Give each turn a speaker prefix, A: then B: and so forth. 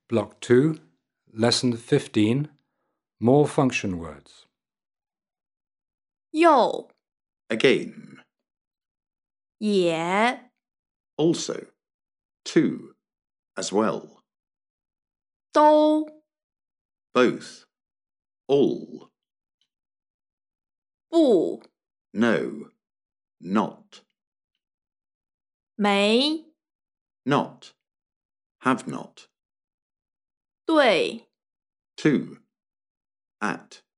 A: Block 2, Lesson 15, More function words.
B: 又
C: again,
B: 也
C: also, too, as well,
B: 都
C: both, all,
B: 不
C: no, not,
B: 没
C: not, have not,
B: 对
C: to, at.